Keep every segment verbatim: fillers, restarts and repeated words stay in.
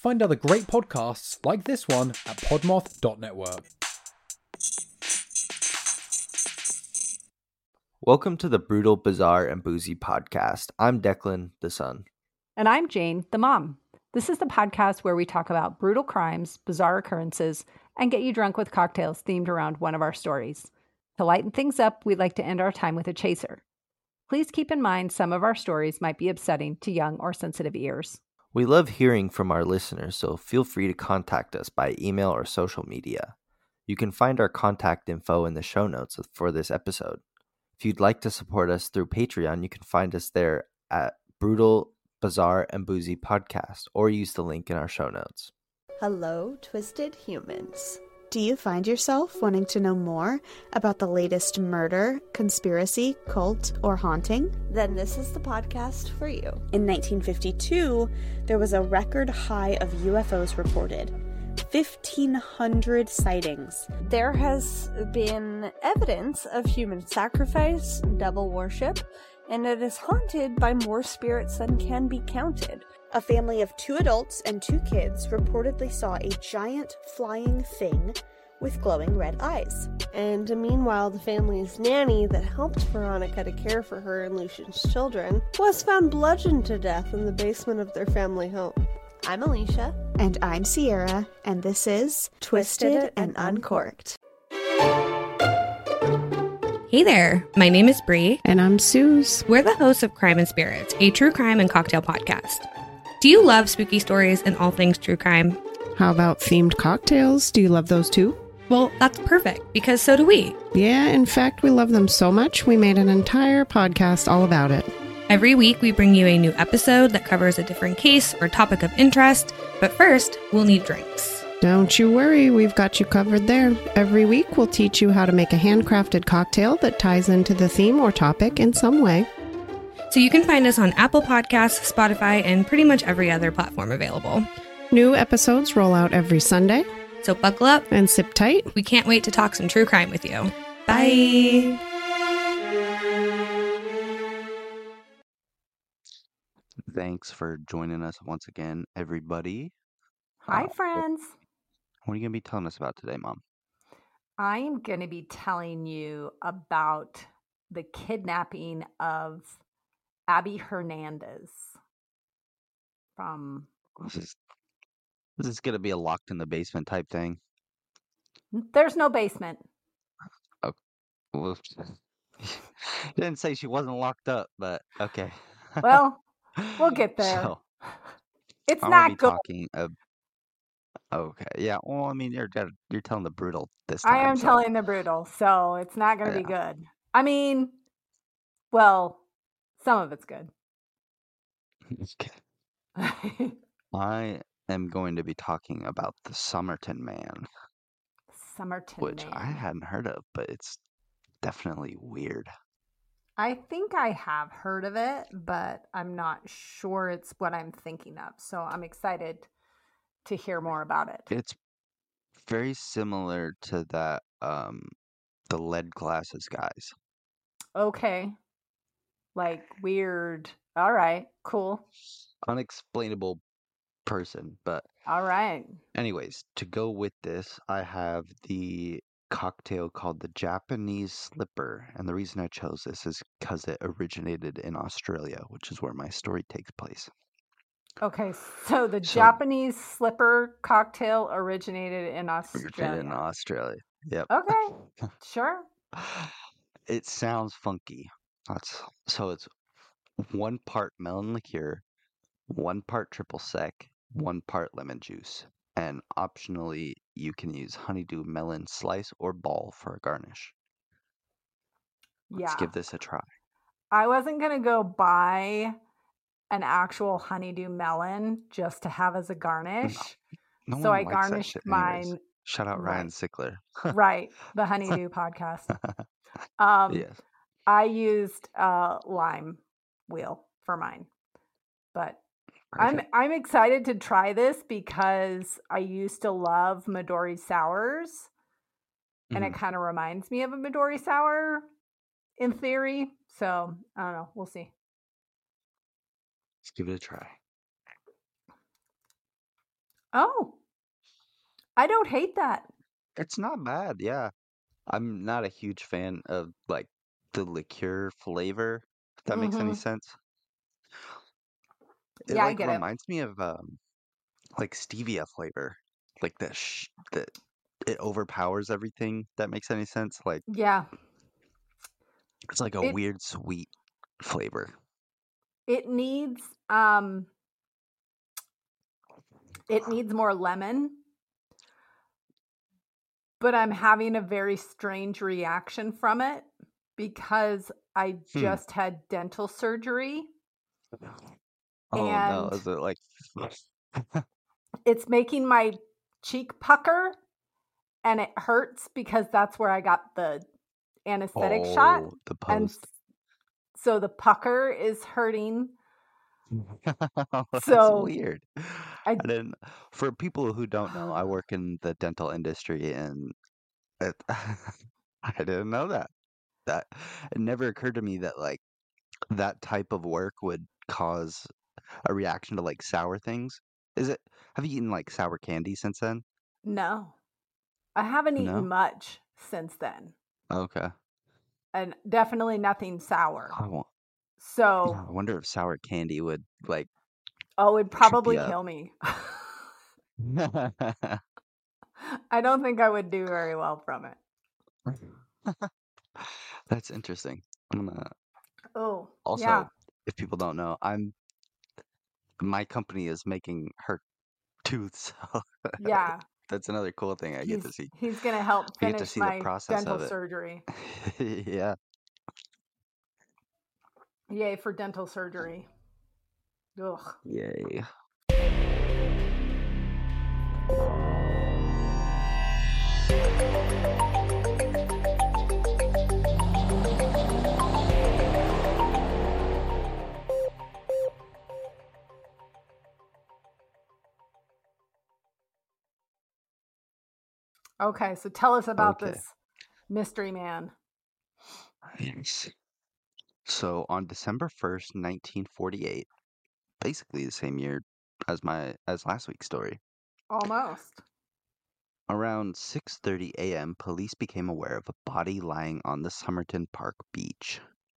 Find other great podcasts like this one at podmoth dot network. Welcome to the Brutal, Bizarre, and Boozy podcast. I'm Declan, the son. And I'm Jane, the mom. This is the podcast where we talk about brutal crimes, bizarre occurrences, and get you drunk with cocktails themed around one of our stories. To lighten things up, we'd like to end our time with a chaser. Please keep in mind some of our stories might be upsetting to young or sensitive ears. We love hearing from our listeners, so feel free to contact us by email or social media. You can find our contact info in the show notes for this episode. If you'd like to support us through Patreon, you can find us there at Brutal, Bizarre, and Boozy Podcast, or use the link in our show notes. Hello, Twisted Humans. Do you find yourself wanting to know more about the latest murder, conspiracy, cult, or haunting? Then this is the podcast for you. In nineteen fifty-two, there was a record high of U F Os reported. fifteen hundred sightings. There has been evidence of human sacrifice, devil worship, and it is haunted by more spirits than can be counted. A family of two adults and two kids reportedly saw a giant flying thing with glowing red eyes. And meanwhile, the family's nanny that helped Veronica to care for her and Lucian's children was found bludgeoned to death in the basement of their family home. I'm Alicia. And I'm Sierra, and this is Twisted, Twisted and Uncorked. Hey there, my name is Bree. And I'm Suze. We're the hosts of Crime and Spirits, a true crime and cocktail podcast. Do you love spooky stories and all things true crime? How about themed cocktails? Do you love those too? Well, that's perfect, because so do we. Yeah, in fact, we love them so much, we made an entire podcast all about it. Every week, we bring you a new episode that covers a different case or topic of interest. But first, we'll need drinks. Don't you worry, we've got you covered there. Every week, we'll teach you how to make a handcrafted cocktail that ties into the theme or topic in some way. So you can find us on Apple Podcasts, Spotify, and pretty much every other platform available. New episodes roll out every Sunday. So buckle up and sip tight. We can't wait to talk some true crime with you. Bye! Thanks for joining us once again, everybody. Hi, Uh, friends. What are you going to be telling us about today, Mom? I'm going to be telling you about the kidnapping of Abby Hernandez from... This is, this is going to be a locked in the basement type thing. There's no basement. Oh, well, you didn't say she wasn't locked up, but okay. Well, we'll get there. So, it's I'm not be good. Talking ab- okay, yeah. Well, I mean, you're you're telling the brutal this time. I am so. telling the brutal, so it's not going to Yeah. be good. I mean, well, some of it's good. Okay. I am going to be talking about the Somerton Man, Somerton which Man. I hadn't heard of, but it's definitely weird. I think I have heard of it, but I'm not sure it's what I'm thinking of. So I'm excited to hear more about it. It's very similar to that, um, the lead glasses guys. Okay. Like weird. All right. Cool. Unexplainable person, but All right. anyways, to go with this, I have the cocktail called the Japanese Slipper, and the reason I chose this is because it originated in Australia, which is where my story takes place. Okay. So the So- Japanese slipper cocktail originated in Australia. Originated in Australia. Yep. Okay. Sure. It sounds funky. That's so it's one part melon liqueur, one part triple sec, one part lemon juice, and optionally you can use honeydew melon slice or ball for a garnish. Let's Yeah. give this a try. I wasn't going to go buy an actual honeydew melon just to have as a garnish. No so one I likes that garnished shit anyways. mine. Shout out Ryan Right. Sickler. Right. The honeydew podcast. Um, Yes. I used a lime wheel for mine, but I'm Perfect. I'm excited to try this because I used to love Midori sours, and it Mhm. kind of reminds me of a Midori sour in theory. So I don't know. We'll see. Let's give it a try. Oh, I don't hate that. It's not bad, yeah. I'm not a huge fan of like the liqueur flavor, if that makes any Mm-hmm. sense. It Yeah, I like get it. reminds me of um like stevia flavor. Like that sh that it overpowers everything. That makes any sense? Like Yeah. it's like a It weird sweet flavor. it needs um it needs more lemon, but I'm having a very strange reaction from it because I Hmm. just had dental surgery Oh no, and is it like it's making my cheek pucker and it hurts because that's where I got the anesthetic shot. oh the And post? so the pucker is hurting. That's So weird. I I didn't. For people who don't know, I work in the dental industry, and it, I didn't know that. That it never occurred to me that like that type of work would cause a reaction to like sour things. Is it? Have you eaten like sour candy since then? no. I haven't eaten No. much since then. Okay. And definitely nothing sour. I won't. So, I wonder if sour candy would like oh, it'd trip you probably up. kill me. I don't think I would do very well from it. That's interesting. I'm gonna Oh, yeah. also, if people don't know, I'm my company is making her tooth, so Yeah. that's another cool thing I get to He's see. he's going to help I get to finish see the my process dental of it. surgery. Yeah. Yay for dental surgery. Ugh. Yay. Okay, so tell us about Okay. this mystery man. Yes. So on December first, nineteen forty-eight, basically the same year as my as last week's story, Almost. around six thirty a m, police became aware of a body lying on the Somerton Park beach.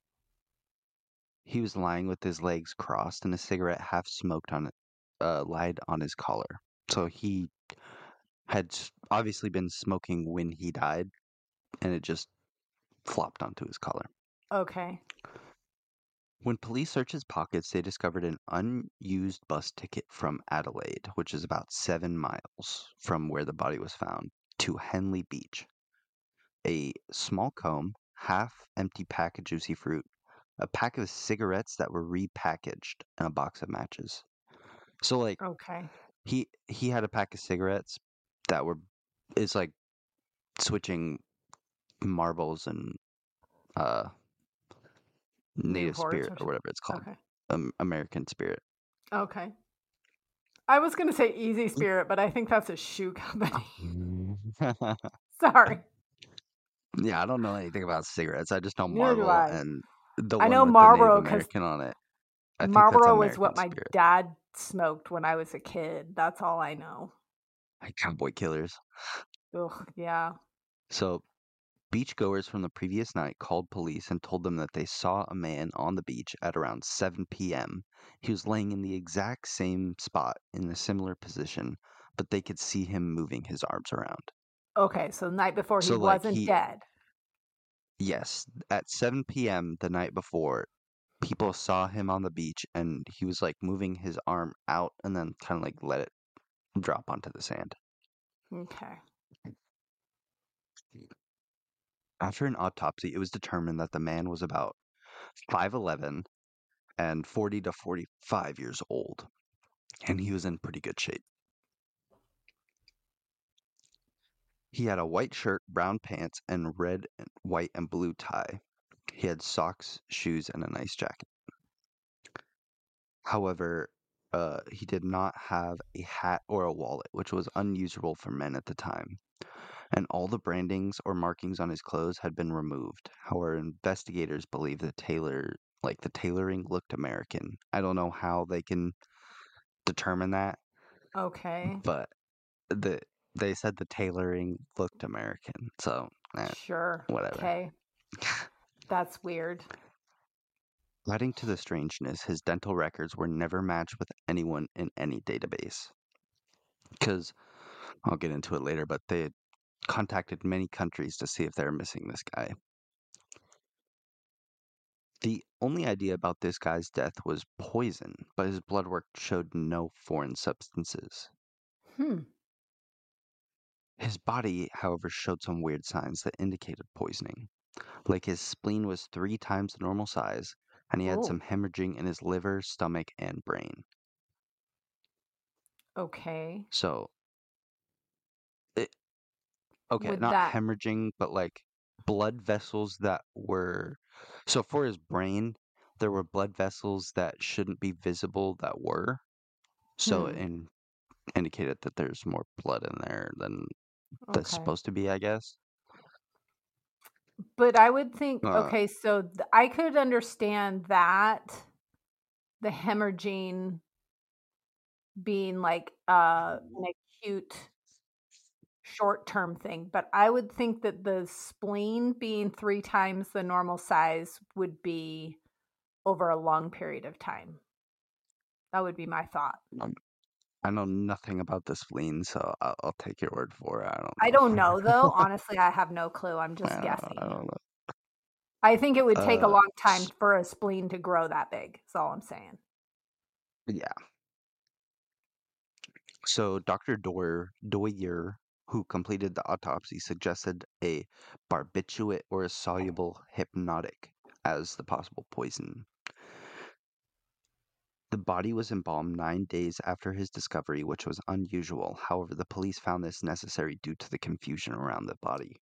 He was lying with his legs crossed and a cigarette half smoked on it, uh, lied on his collar. So he had s- obviously been smoking when he died, and it just flopped onto his collar. Okay. When police searched his pockets, they discovered an unused bus ticket from Adelaide, which is about seven miles from where the body was found, to Henley Beach, a small comb, half empty pack of juicy fruit, a pack of cigarettes that were repackaged, and a box of matches. So like Okay. he he had a pack of cigarettes that were it's like switching marbles and uh native Newports spirit or or whatever it's called, okay. um, American spirit. Okay. I was going to say Easy Spirit, but I think that's a shoe company. Sorry. Yeah, I don't know anything about cigarettes. I just know Neither do Marlboro I. and the I one know with the Native Marlboro because American on it. I think that's Marlboro was what American my spirit. dad smoked when I was a kid. That's all I know. Like cowboy killers. Ugh, yeah. So beachgoers from the previous night called police and told them that they saw a man on the beach at around seven p m. He was laying in the exact same spot in a similar position, but they could see him moving his arms around. Okay, so the night before he So like wasn't he dead. yes, at seven p m the night before, people saw him on the beach and he was like moving his arm out and then kind of like let it drop onto the sand. Okay. After an autopsy, it was determined that the man was about five eleven and forty to forty-five years old, and he was in pretty good shape. He had a white shirt, brown pants, and red, and white, and blue tie. He had socks, shoes, and a nice jacket. However, uh, he did not have a hat or a wallet, which was unusual for men at the time. And all the brandings or markings on his clothes had been removed. However, investigators believe the tailor, like the tailoring, looked American. I don't know how they can determine that. Okay. but the they said the tailoring looked American, so eh, Sure. whatever. Okay. That's weird. Adding to the strangeness, his dental records were never matched with anyone in any database. Because I'll get into it later, but they had contacted many countries to see if they were missing this guy. The only idea about this guy's death was poison, but his blood work showed no foreign substances. Hmm. His body, however, showed some weird signs that indicated poisoning. Like his spleen was three times the normal size, and he had Ooh. some hemorrhaging in his liver, stomach, and brain. Okay. So, it, okay, Would not that- hemorrhaging, but like blood vessels that were. So for his brain, there were blood vessels that shouldn't be visible that were. So Hmm. it in, indicated that there's more blood in there than that's Okay. supposed to be, I guess. But I would think, Uh, okay, so th- I could understand that the hemorrhaging being like uh, an acute short-term thing, but I would think that the spleen being three times the normal size would be over a long period of time. That would be my thought. I know nothing about the spleen, so I'll, I'll take your word for it. I don't know. I don't know though. Honestly, I have no clue. I'm just I don't, guessing. I don't know. I think it would take a Uh, long time for a spleen to grow that big. That's all I'm saying. Yeah. So Doctor Doyer, Doyer, who completed the autopsy, suggested a barbiturate or a soluble hypnotic as the possible poison. The body was embalmed nine days after his discovery, which was unusual. However, the police found this necessary due to the confusion around the body.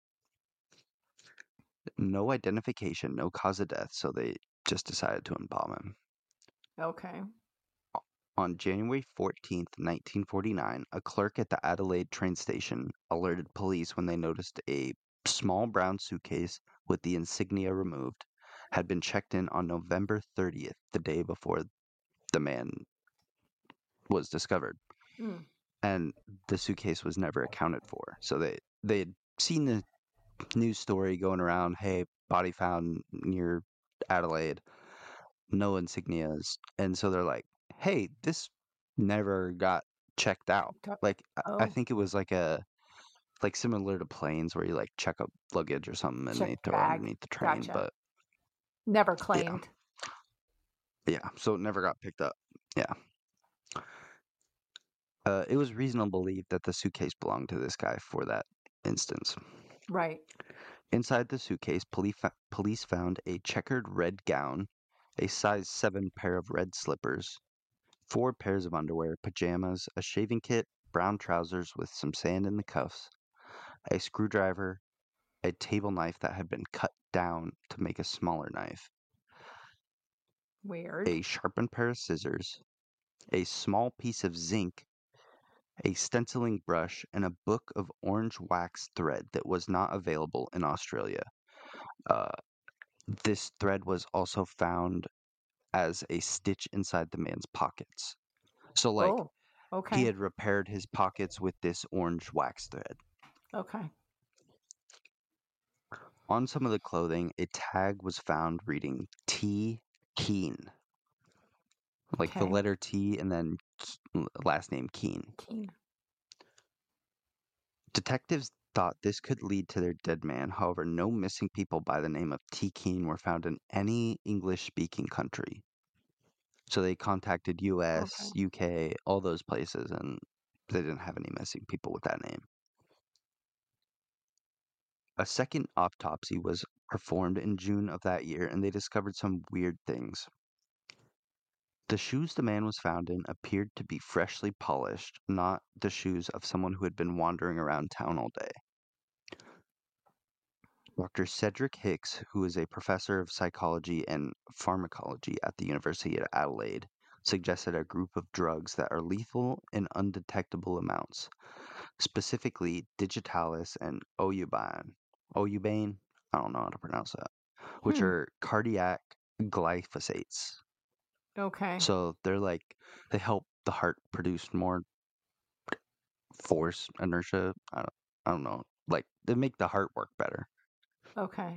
No identification, no cause of death, so they just decided to embalm him. Okay. On January fourteenth, nineteen forty-nine, a clerk at the Adelaide train station alerted police when they noticed a small brown suitcase with the insignia removed had been checked in on November thirtieth, the day before the man was discovered. Mm. And the suitcase was never accounted for. So they, they had seen the news story going around, hey, body found near Adelaide, no insignias. And so they're like, hey, this never got checked out. Got- Like, I- I Oh. think it was like a, like similar to planes where you like check up luggage or something and Check they throw it bag. underneath the train. Gotcha. But Never claimed. yeah, so it never got picked up. Yeah. Uh, it was reasonable to believe that the suitcase belonged to this guy for that instance. Right. Inside the suitcase, police police found a checkered red gown, a size seven pair of red slippers, four pairs of underwear, pajamas, a shaving kit, brown trousers with some sand in the cuffs, a screwdriver, a table knife that had been cut down to make a smaller knife, Weird. a sharpened pair of scissors, a small piece of zinc, a stenciling brush, and a book of orange wax thread that was not available in Australia. Uh, this thread was also found as a stitch inside the man's pockets. So, like, oh. Okay. he had repaired his pockets with this orange wax thread. Okay. On some of the clothing, a tag was found reading T. Keen. Like the Okay. letter T and then K- last name Keen. Keen. Detectives thought this could lead to their dead man. However, no missing people by the name of T. Keen were found in any English-speaking country. So they contacted U S, Okay. U K, all those places, and they didn't have any missing people with that name. A second autopsy was performed in June of that year, and they discovered some weird things. The shoes the man was found in appeared to be freshly polished, not the shoes of someone who had been wandering around town all day. Doctor Cedric Hicks, who is a professor of psychology and pharmacology at the University of Adelaide, suggested a group of drugs that are lethal in undetectable amounts, specifically digitalis and Oubane. Oubane? I don't know how to pronounce that. Which Hmm. are cardiac glyphosates. Okay. So they're like, they help the heart produce more force, inertia. I don't, I don't know. Like, they make the heart work better. Okay.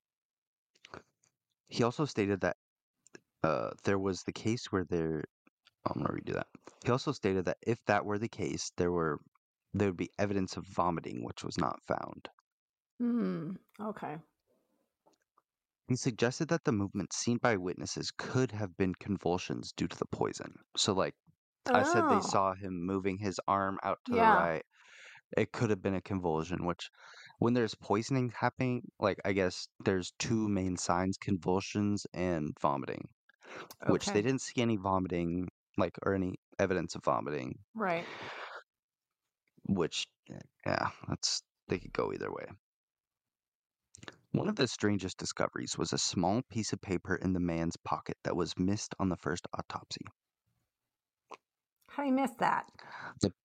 He also stated that uh, there was the case where there. I'm gonna redo that. He also stated that if that were the case, there were there would be evidence of vomiting, which was not found. Hmm. Okay. He suggested that the movement seen by witnesses could have been convulsions due to the poison. So, like I said, they Oh. saw him moving his arm out to the Yeah. right. It could have been a convulsion, which when there's poisoning happening, like I guess there's two main signs, convulsions and vomiting, which they Okay. didn't see any vomiting, like, or any evidence of vomiting, Right. which, yeah, that's, they could go either way. One of the strangest discoveries was a small piece of paper in the man's pocket that was missed on the first autopsy. How do you miss that? The,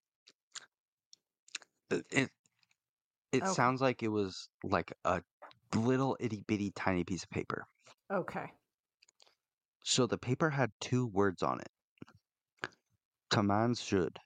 it it, it Okay. sounds like it was like a little itty bitty tiny piece of paper. Okay. So the paper had two words on it. Tamans should.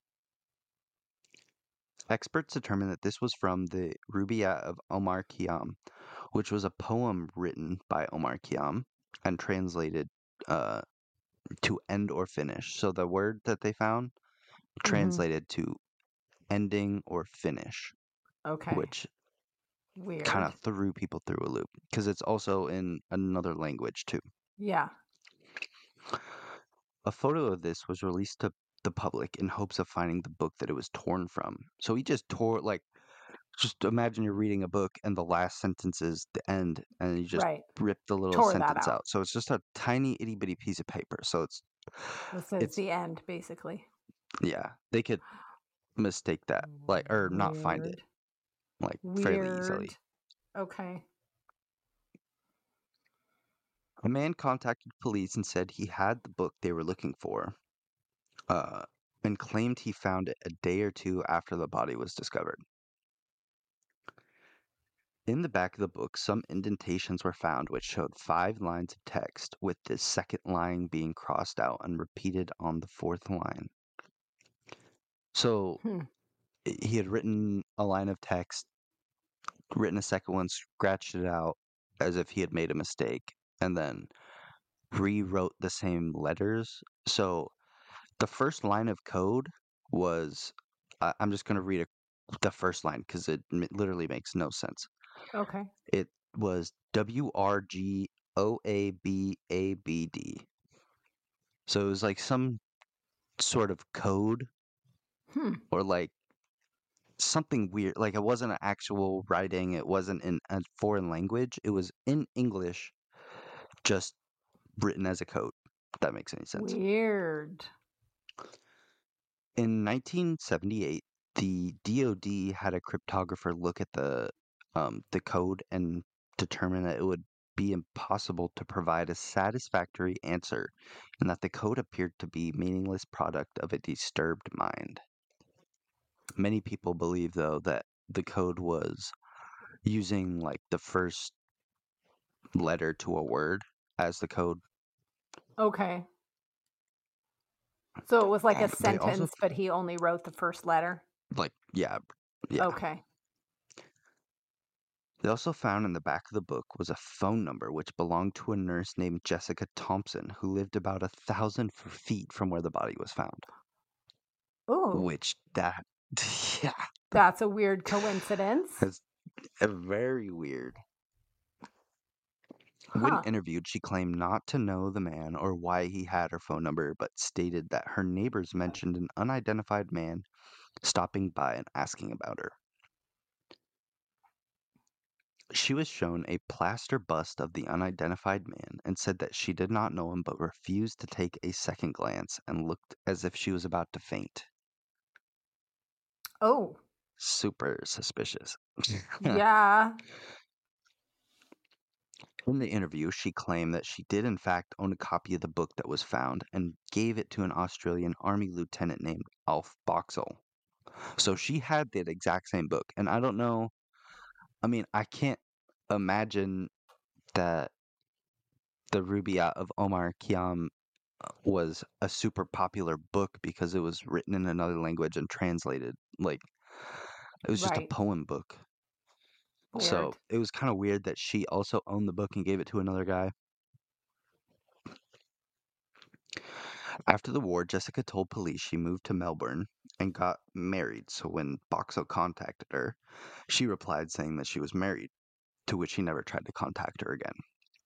Experts determined that this was from the Rubaiyat of Omar Khayyam, which was a poem written by Omar Khayyam and translated uh, to end or finish. So the word that they found Mhm. translated to ending or finish, Okay. which Weird. kind of threw people through a loop because it's also in another language too. Yeah. A photo of this was released to the public in hopes of finding the book that it was torn from. So he just tore, like, just imagine you're reading a book and the last sentence is the end, and you just Right. rip the little Tore that sentence out. out. So it's just a tiny itty bitty piece of paper. So it's, This is it's, the end, basically. yeah, they could mistake that, like, or not find it, Weird. like, fairly easily. Weird. Okay. A man contacted police and said he had the book they were looking for, uh, and claimed he found it a day or two after the body was discovered. In the back of the book, some indentations were found which showed five lines of text, with the second line being crossed out and repeated on the fourth line. So Hmm. i- he had written a line of text, written a second one, scratched it out as if he had made a mistake, and then rewrote the same letters. So the first line of code was, I I'm just going to read a, the first line because it m- literally makes no sense. Okay. It was W R G O A B A B D. So it was like some sort of code Hmm. or like something weird. Like it wasn't an actual writing, it wasn't in a foreign language. It was in English, just written as a code, if that makes any sense. Weird. In nineteen seventy-eight, the D O D had a cryptographer look at the um, the code and determine that it would be impossible to provide a satisfactory answer, and that the code appeared to be meaningless product of a disturbed mind. Many people believe, though, that the code was using like the first letter to a word as the code. Okay. So it was like a They also sentence, but he only wrote the first letter. like yeah yeah. Okay. They also found in the back of the book was a phone number which belonged to a nurse named Jessica Thompson who lived about a thousand f- feet from where the body was found. Ooh, Which that yeah, that's a weird coincidence. that's a very weird. When Huh. interviewed, she claimed not to know the man or why he had her phone number, but stated that her neighbors mentioned an unidentified man stopping by and asking about her. She was shown a plaster bust of the unidentified man and said that she did not know him but refused to take a second glance and looked as if she was about to faint. Oh, Super suspicious. yeah. In the interview, she claimed that she did in fact own a copy of the book that was found and gave it to an Australian army lieutenant named Alf Boxall. So she had that exact same book. And I don't know, I mean, I can't imagine that the Rubaiyat of Omar Khayyam was a super popular book because it was written in another language and translated. Like, it was just Right. a poem book. Weird. So it was kind of weird that she also owned the book and gave it to another guy. After the war, Jessica told police she moved to Melbourne and got married. So when Boxall contacted her, she replied saying that she was married, to which he never tried to contact her again.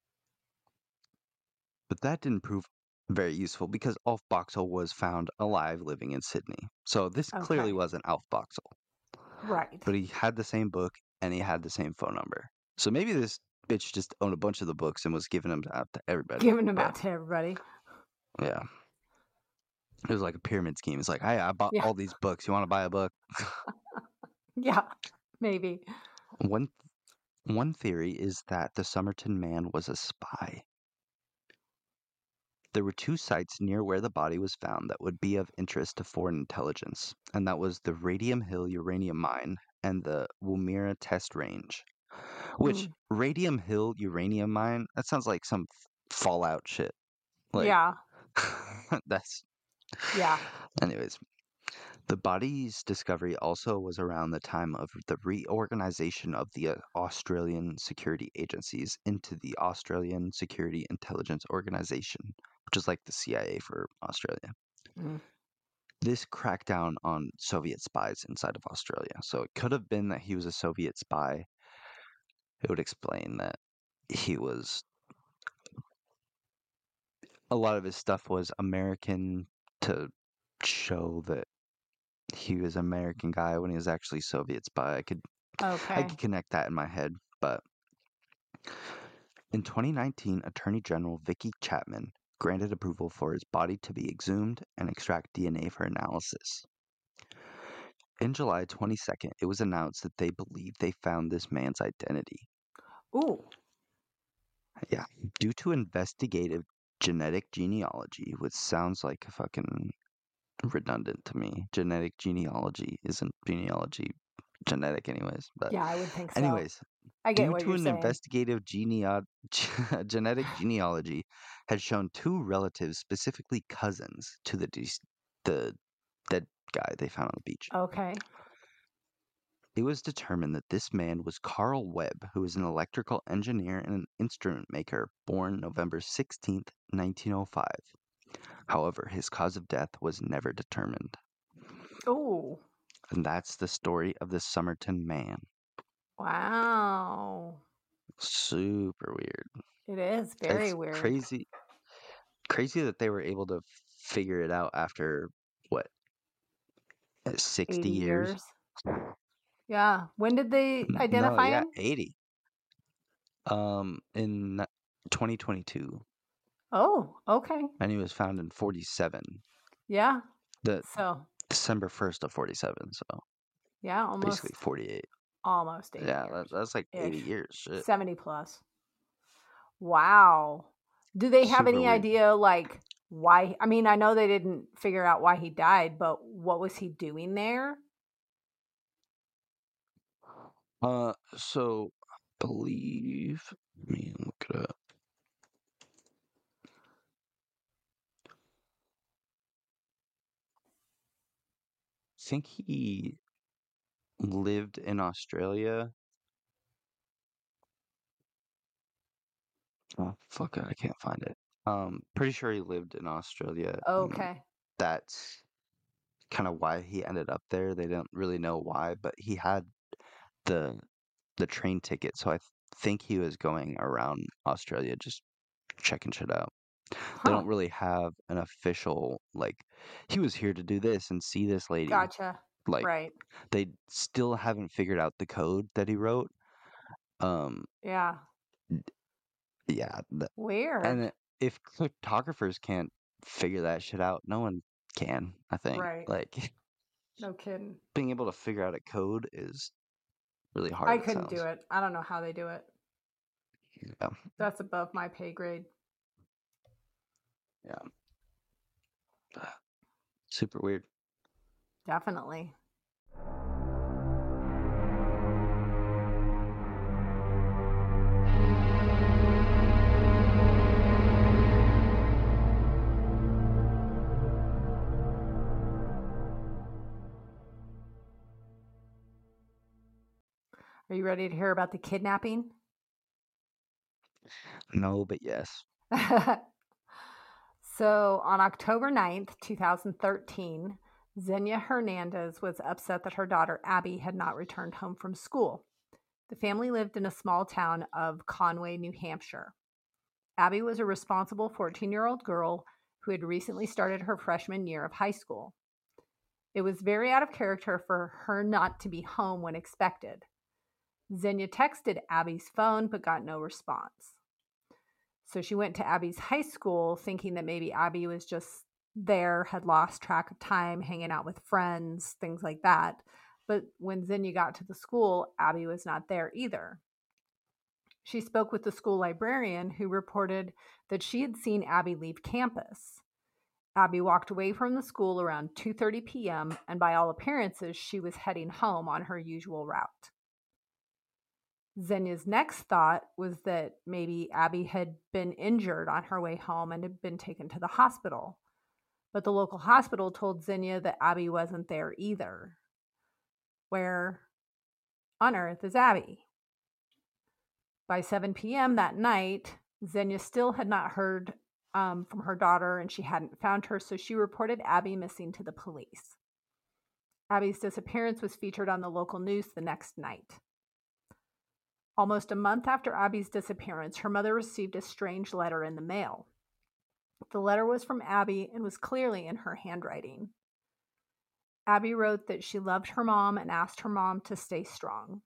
But that didn't prove very useful because Alf Boxall was found alive living in Sydney. So this clearly Okay. wasn't Alf Boxall. Right. But he had the same book and he had the same phone number. So maybe this bitch just owned a bunch of the books and was giving them out to everybody. Giving them but, out to everybody. Yeah. It was like a pyramid scheme. It's like, hey, I bought Yeah. all these books. You want to buy a book? Yeah, maybe. One one theory is that the Somerton man was a spy. There were two sites near where the body was found that would be of interest to foreign intelligence, and that was the Radium Hill uranium mine and the Woomera test range. Which, Mm. Radium Hill uranium mine, that sounds like some Fallout shit. Like, Yeah. that's... Yeah. Anyways, the body's discovery also was around the time of the reorganization of the uh, Australian security agencies into the Australian Security Intelligence Organization, which is like the C I A for Australia. Mm. This cracked down on Soviet spies inside of Australia. So it could have been that he was a Soviet spy. It would explain that he was... A lot of his stuff was American to show that he was an American guy when he was actually Soviet spy. I could I Okay. could connect that in my head, but in twenty nineteen, Attorney General Vicky Chapman granted approval for his body to be exhumed and extract D N A for analysis. In July twenty-second, it was announced that they believed they found this man's identity. Ooh. Yeah, due to investigative genetic genealogy, which sounds like a fucking redundant to me. Genetic genealogy isn't genealogy genetic anyways, but Yeah, I would think so. anyways, I get due what to you're an saying. investigative geneo- genetic genealogy had shown two relatives, specifically cousins, to the de- the dead guy they found on the beach. Okay. It was determined that this man was Carl Webb, who was an electrical engineer and an instrument maker, born November sixteenth, nineteen oh five. However, his cause of death was never determined. Ooh. And that's the story of the Somerton man. Wow. Super weird. It is very It's weird. crazy. Crazy that they were able to figure it out after, what, uh, sixty eighty years? years. Yeah. When did they N- identify no, yeah, him? eighty. Um, in twenty twenty-two. Oh, okay. And he was found in forty-seven. Yeah. The So, December first of forty-seven, so yeah, almost basically forty-eight. almost eighty Yeah, years. that, that's like Ish. eighty years. Shit. seventy plus. Wow. Do they have Super any weird. idea, like, why? I mean, I know they didn't figure out why he died, but what was he doing there? Uh, so I believe. Let me look it up. I think he lived in Australia. Oh, fuck it, I can't find it. Um, pretty sure he lived in Australia. and Okay. That's kind of why he ended up there. They don't really know why, but he had the the train ticket, so I th- think he was going around Australia just checking shit out. They Huh. don't really have an official, like, he was here to do this and see this lady. Gotcha. Like, Right. they still haven't figured out the code that he wrote. Um, Yeah. yeah, th- Weird. and if cryptographers can't figure that shit out, no one can, I think. Right. Like, No kidding. being able to figure out a code is really hard. I it couldn't do sounds. it. I don't know how they do it. Yeah. That's above my pay grade. Super weird. Definitely. Are you ready to hear about the kidnapping? No, but yes. So on October ninth, twenty thirteen, Xenia Hernandez was upset that her daughter Abby had not returned home from school. The family lived in a small town of Conway, New Hampshire. Abby was a responsible fourteen-year-old girl who had recently started her freshman year of high school. It was very out of character for her not to be home when expected. Xenia texted Abby's phone but got no response. So she went to Abby's high school thinking that maybe Abby was just there, had lost track of time, hanging out with friends, things like that. But when Xenia got to the school, Abby was not there either. She spoke with the school librarian, who reported that she had seen Abby leave campus. Abby walked away from the school around two thirty p.m., and by all appearances, she was heading home on her usual route. Xenia's next thought was that maybe Abby had been injured on her way home and had been taken to the hospital. But the local hospital told Xenia that Abby wasn't there either. Where on earth is Abby? By seven p.m. that night, Xenia still had not heard um, from her daughter, and she hadn't found her, so she reported Abby missing to the police. Abby's disappearance was featured on the local news the next night. Almost a month after Abby's disappearance, her mother received a strange letter in the mail. The letter was from Abby and was clearly in her handwriting. Abby wrote that she loved her mom and asked her mom to stay strong.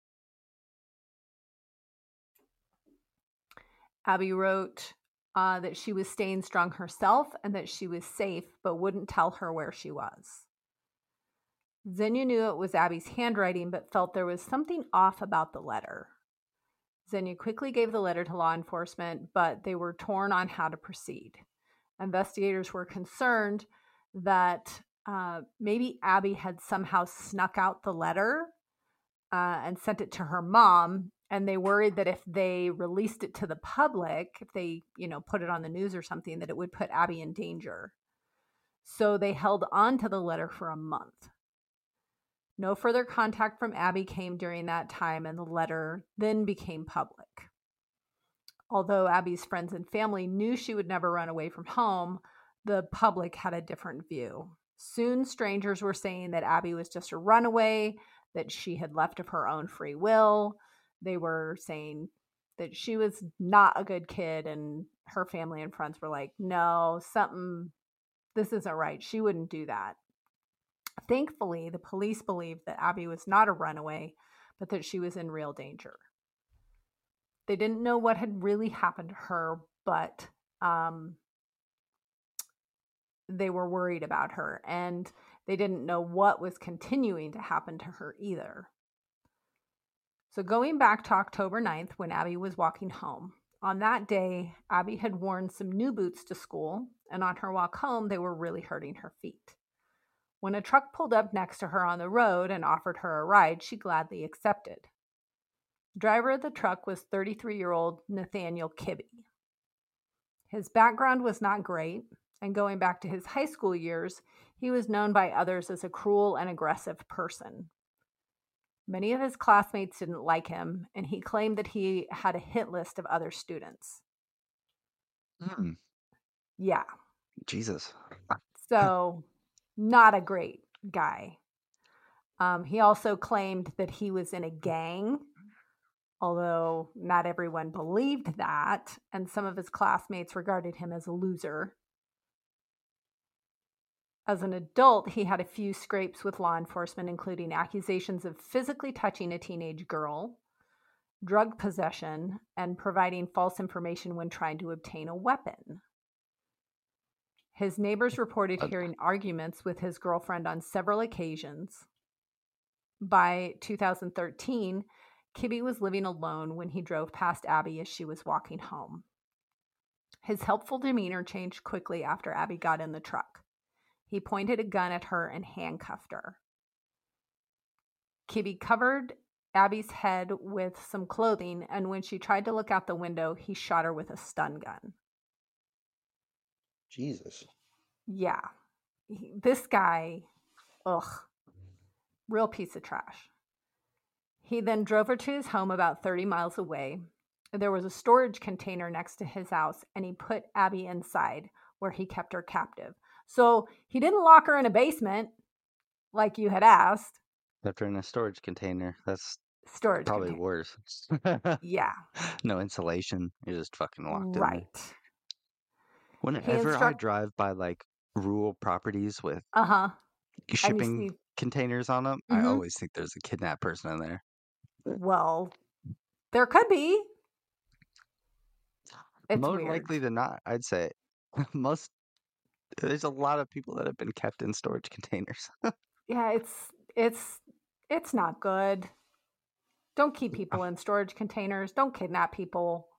Abby wrote uh, that she was staying strong herself and that she was safe, but wouldn't tell her where she was. Xenia knew it was Abby's handwriting, but felt there was something off about the letter. Xenia quickly gave the letter to law enforcement, but they were torn on how to proceed. Investigators were concerned that uh, maybe Abby had somehow snuck out the letter uh, and sent it to her mom, and they worried that if they released it to the public, if they, you know, put it on the news or something, that it would put Abby in danger. So they held on to the letter for a month. No further contact from Abby came during that time, and the letter then became public. Although Abby's friends and family knew she would never run away from home, the public had a different view. Soon, strangers were saying that Abby was just a runaway, that she had left of her own free will. They were saying that she was not a good kid, and her family and friends were like, no, something, this isn't right. She wouldn't do that. Thankfully, the police believed that Abby was not a runaway, but that she was in real danger. They didn't know what had really happened to her, but um, they were worried about her, and they didn't know what was continuing to happen to her either. So going back to October ninth, when Abby was walking home, on that day, Abby had worn some new boots to school, and on her walk home, they were really hurting her feet. When a truck pulled up next to her on the road and offered her a ride, she gladly accepted. The driver of the truck was thirty-three-year-old Nathaniel Kibbe. His background was not great, and going back to his high school years, he was known by others as a cruel and aggressive person. Many of his classmates didn't like him, and he claimed that he had a hit list of other students. Hmm. Yeah. Jesus. So, not a great guy. Um, he also claimed that he was in a gang, although not everyone believed that, and some of his classmates regarded him as a loser. As an adult, he had a few scrapes with law enforcement, including accusations of physically touching a teenage girl, drug possession, and providing false information when trying to obtain a weapon. His neighbors reported hearing arguments with his girlfriend on several occasions. By two thousand thirteen, Kibbe was living alone when he drove past Abby as she was walking home. His helpful demeanor changed quickly after Abby got in the truck. He pointed a gun at her and handcuffed her. Kibbe covered Abby's head with some clothing, and when she tried to look out the window, he shot her with a stun gun. Jesus. Yeah. He, this guy, ugh, real piece of trash. He then drove her to his home about thirty miles away. There was a storage container next to his house, and he put Abby inside, where he kept her captive. So he didn't lock her in a basement like you had asked. Left her in a storage container. That's Storage probably container. worse. Yeah. No insulation. You're just fucking locked in Right. there. Whenever He I instruct- drive by like rural properties with Uh-huh. shipping see- containers on them, I Mhm. always think there's a kidnapped person in there. Well, there could be. It's More weird. likely than not, I'd say. Most there's a lot of people that have been kept in storage containers. Yeah, it's it's it's not good. Don't keep people in storage containers. Don't kidnap people.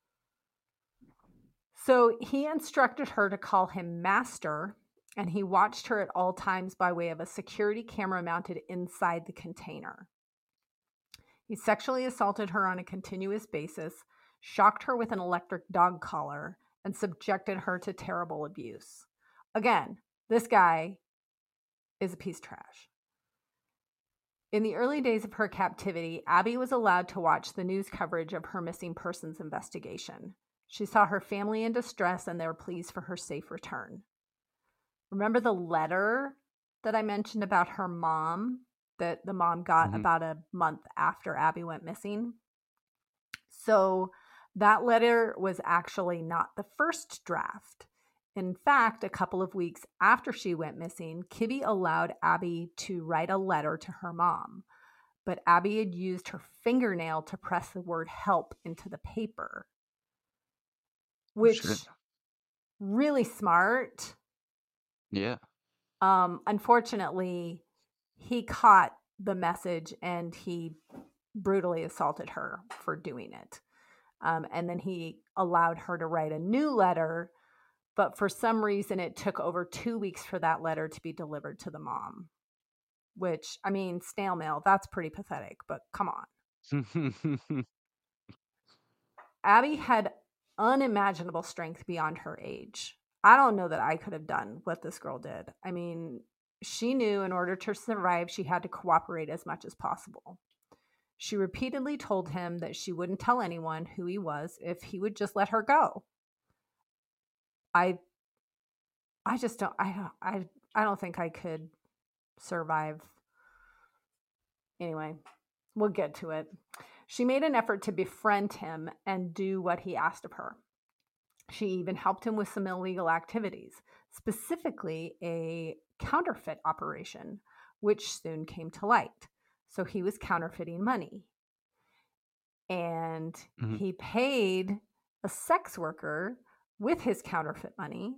So he instructed her to call him master, and he watched her at all times by way of a security camera mounted inside the container. He sexually assaulted her on a continuous basis, shocked her with an electric dog collar, and subjected her to terrible abuse. Again, this guy is a piece of trash. In the early days of her captivity, Abby was allowed to watch the news coverage of her missing persons investigation. She saw her family in distress, and they were pleased for her safe return. Remember the letter that I mentioned about her mom that the mom got Mhm. about a month after Abby went missing? So that letter was actually not the first draft. In fact, a couple of weeks after she went missing, Kibbe allowed Abby to write a letter to her mom. But Abby had used her fingernail to press the word help into the paper, which Shit. really smart. Yeah. Um, unfortunately, he caught the message and he brutally assaulted her for doing it. Um, and then he allowed her to write a new letter, but for some reason it took over two weeks for that letter to be delivered to the mom. Which, I mean, snail mail, that's pretty pathetic, but come on. Abby had unimaginable strength beyond her age. I don't know that I could have done what this girl did. I mean, she knew in order to survive, she had to cooperate as much as possible. She repeatedly told him that she wouldn't tell anyone who he was if he would just let her go. I, I just don't. I don't. I. I don't think I could survive. Anyway, we'll get to it. She made an effort to befriend him and do what he asked of her. She even helped him with some illegal activities, specifically a counterfeit operation, which soon came to light. So he was counterfeiting money. And Mhm. he paid a sex worker with his counterfeit money.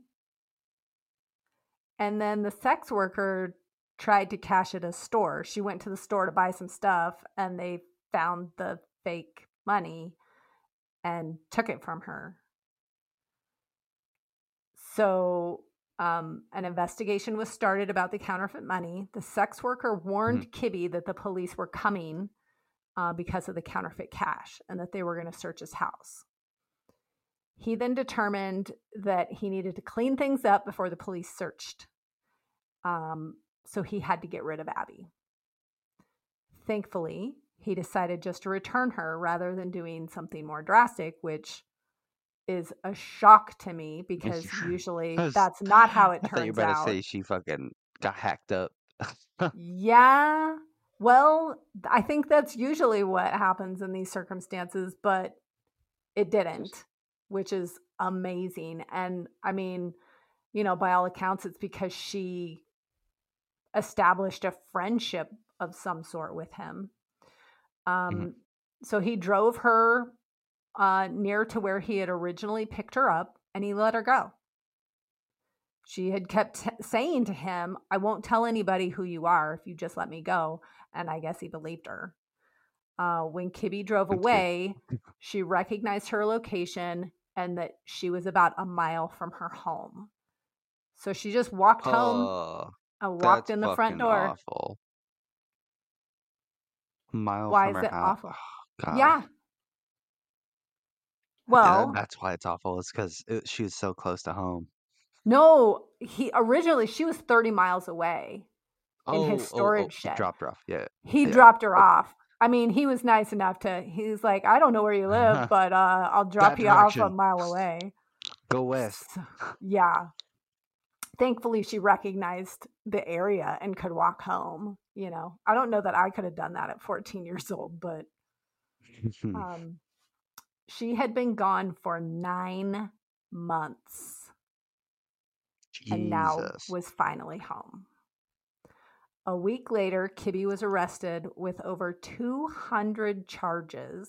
And then the sex worker tried to cash at a store. She went to the store to buy some stuff, and they found the fake money and took it from her. So um, an investigation was started about the counterfeit money. The sex worker warned Mhm. Kibbe that the police were coming uh, because of the counterfeit cash and that they were going to search his house. He then determined that he needed to clean things up before the police searched. Um, so he had to get rid of Abby. Thankfully, he decided just to return her rather than doing something more drastic, which is a shock to me because usually I was- that's not how it I thought you turns were about out. to say she fucking got hacked up. Yeah. Well, I think that's usually what happens in these circumstances, but it didn't, which is amazing. And I mean, you know, by all accounts, it's because she established a friendship of some sort with him. Um, Mhm. So he drove her uh, near to where he had originally picked her up, and he let her go. She had kept t- saying to him, I won't tell anybody who you are if you just let me go. And I guess he believed her. Uh, when Kibbe drove Okay. away, she recognized her location and that she was about a mile from her home. So she just walked home Oh, and walked that's in the front fucking door. awful. Mile Why from is her it house. awful? Oh, God. Yeah. Yeah, Well, that's why it's awful. It's because it, she was so close to home. no, he originally she was thirty miles away in Oh, his oh, oh, storage he shed. dropped her off. Yeah. He Yeah. dropped her Okay. off. I mean, he was nice enough to, he's like, I don't know where you live, but uh, I'll drop That you off a direction. mile away. Go west. So, yeah. Thankfully, she recognized the area and could walk home. You know, I don't know that I could have done that at fourteen years old, but um, she had been gone for nine months and now Jesus. was finally home. A week later, Kibbe was arrested with over two hundred charges.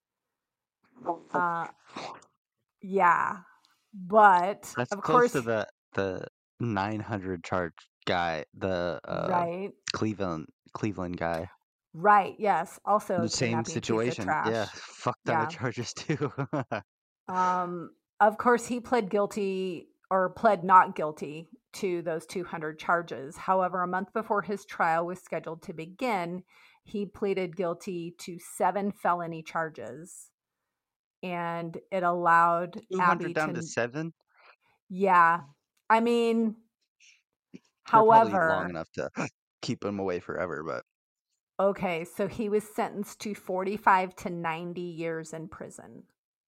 Uh, yeah, but That's of close course, to the the nine hundred charge guy, the uh, right, Cleveland Cleveland guy. right, yes, also The a same kidnapping piece of situation. trash. Yeah, fuck ton Yeah. of charges too. Um, of course, he pled guilty or pled not guilty to those two hundred charges. However, a month before his trial was scheduled to begin, he pleaded guilty to seven felony charges. And it allowed two Abby hundred down to, to seven. yeah. I mean, They're probably long however, enough to keep him away forever, but okay, so he was sentenced to forty-five to ninety years in prison.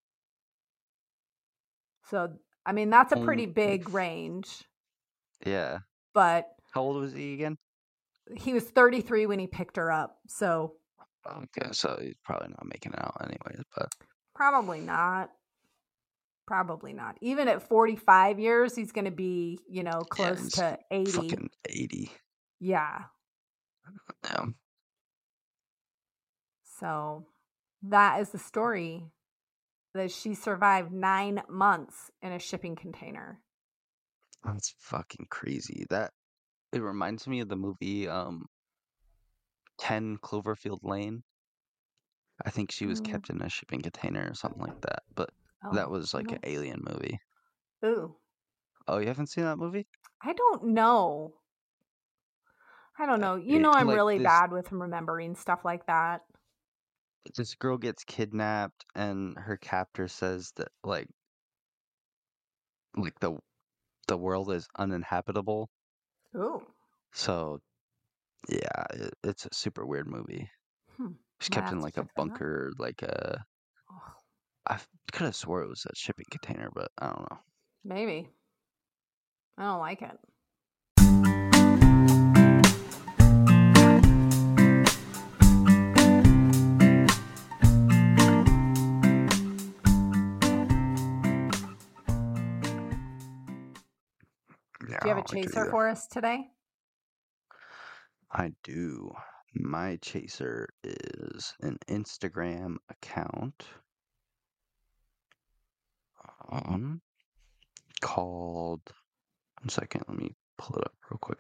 So, I mean, that's a pretty Um, big range, yeah. but How old was he again? he was thirty-three when he picked her up. So, Okay, so he's probably not making it out anyways, but probably not. Probably not. Even at forty-five years, he's going to be, you know, yeah, close he's to eighty. fucking eighty. Yeah. Yeah. So, that is the story that she survived nine months in a shipping container. That's fucking crazy. That it reminds me of the movie um ten Cloverfield Lane. I think she was Mm. kept in a shipping container or something like that, but Oh, that was like no. an alien movie. Ooh. Oh, you haven't seen that movie? I don't know. I don't know. You It- know, I'm like really this- bad with remembering stuff like that. This girl gets kidnapped and her captor says that like like the the world is uninhabitable. Ooh. So yeah, it, it's a super weird movie. Hmm. She's Might kept have in to like a check that out. bunker, like a Oh, I could have swore it was a shipping container, but I don't know. maybe. I don't like it. Yeah, Do you have I a don't like it chaser either. for us today? I do. My chaser is an Instagram account um, called. One second, let me pull it up real quick.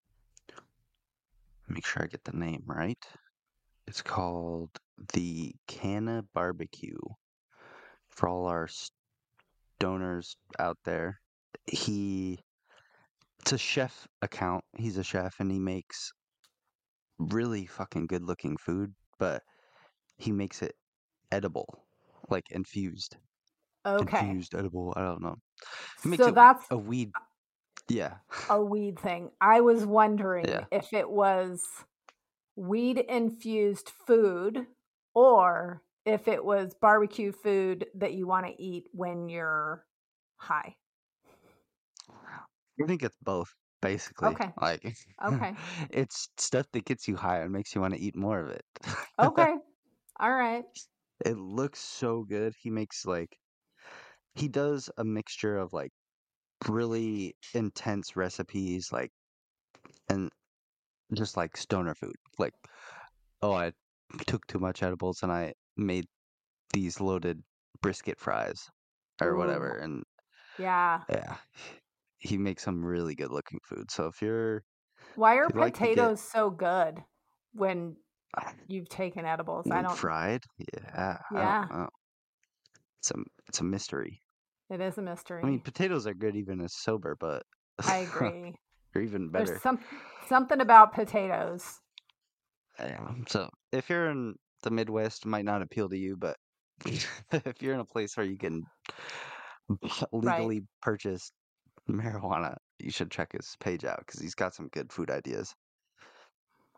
Make sure I get the name right. It's called the Canna Barbecue. For all our stoners out there, he it's a chef account. He's a chef and he makes really fucking good looking food, but he makes it edible, like infused. Okay. Infused edible. I don't know. He makes So it that's a weed. Yeah. a weed thing. I was wondering Yeah. if it was weed infused food or if it was barbecue food that you want to eat when you're high. I think it's both, basically. Okay. Like, Okay. it's stuff that gets you high and makes you want to eat more of it. Okay. All right. It looks so good. He makes like he does a mixture of like really intense recipes, like and just like stoner food. Like, oh, I took too much edibles and I made these loaded brisket fries or Ooh. whatever. And Yeah. yeah, he makes some really good looking food. So if you're Why are if you like to get potatoes so good when you've taken edibles? I when don't. fried, yeah, I Yeah. don't know. It's a it's a mystery. It is a mystery. I mean, potatoes are good even as sober, but I agree. they're even better. There's some something about potatoes. Yeah. So if you're in the Midwest, it might not appeal to you, but if you're in a place where you can legally purchase marijuana, you should check his page out because he's got some good food ideas.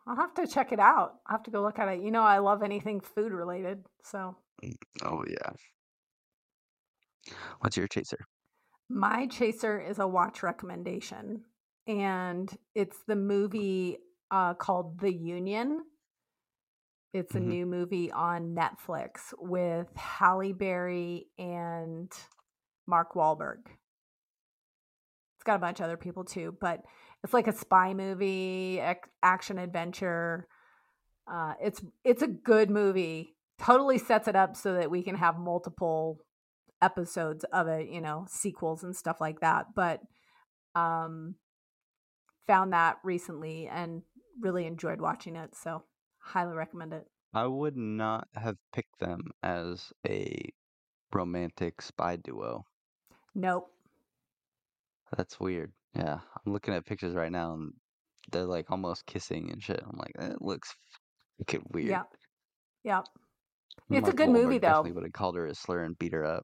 I'll have to check it out. I'll have to go look at it. You know, I love anything food related. So Oh, yeah. What's your chaser? my chaser is a watch recommendation, and it's the movie uh, called The Union. It's a Mhm. new movie on Netflix with Halle Berry and Mark Wahlberg. It's got a bunch of other people too, but it's like a spy movie, ac- action adventure. Uh, it's it's a good movie. Totally sets it up so that we can have multiple episodes of it, you know, sequels and stuff like that. But um, found that recently and really enjoyed watching it. So highly recommend it. I would not have picked them as a romantic spy duo. Nope. That's weird. Yeah, I'm looking at pictures right now and they're like almost kissing and shit. I'm like, that looks fucking weird. Yep. Yep. It's a Mark good movie Wahlberg though. definitely would have called her a slur and beat her up.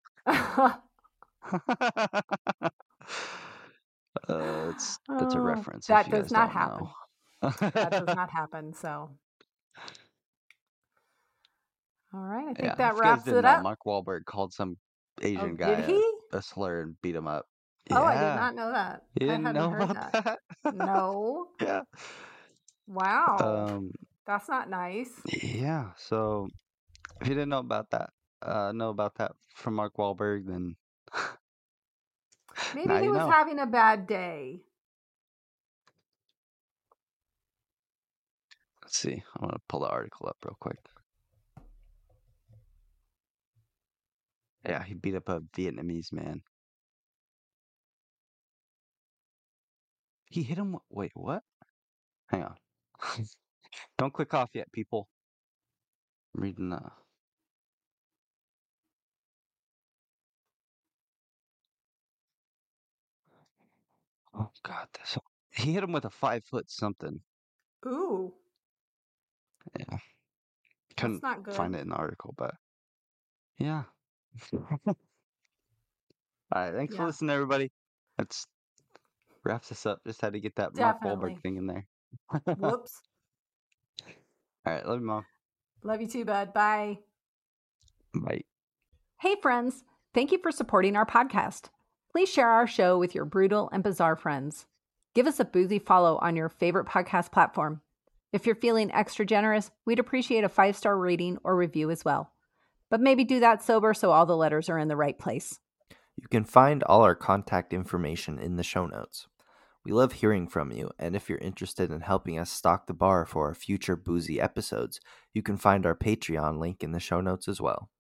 uh, it's that's a Oh, reference. that if you does guys not don't happen. know. That does not happen. So, all right. I think Yeah, that if you guys wraps didn't it know, up. Mark Wahlberg called some Oh, Asian did guy a, he? a slur and beat him up. Oh, I did Yeah, not know that. you I didn't hadn't know heard about that. that? No. Yeah. Wow. Um. That's not nice. Yeah. So if you didn't know about that, uh, know about that from Mark Wahlberg, then Maybe now he you was know. having a bad day. Let's see. I'm gonna pull the article up real quick. Yeah, he beat up a Vietnamese man. He hit him. Wait, what? Hang on. Don't click off yet, people. I'm reading the. Oh God, this. He hit him with a five foot something. Ooh. Yeah. That's Couldn't not good. find it in the article, but yeah. All right, thanks for Yeah. listening, everybody. Let's wraps this up. Just had to get that Mark Definitely. Wahlberg thing in there. Whoops. All right, love you, Mom. Love you too, bud. Bye. Bye. Hey, friends. Thank you for supporting our podcast. Please share our show with your brutal and bizarre friends. Give us a boozy follow on your favorite podcast platform. If you're feeling extra generous, we'd appreciate a five-star rating or review as well. But maybe do that sober so all the letters are in the right place. You can find all our contact information in the show notes. We love hearing from you, and if you're interested in helping us stock the bar for our future boozy episodes, you can find our Patreon link in the show notes as well.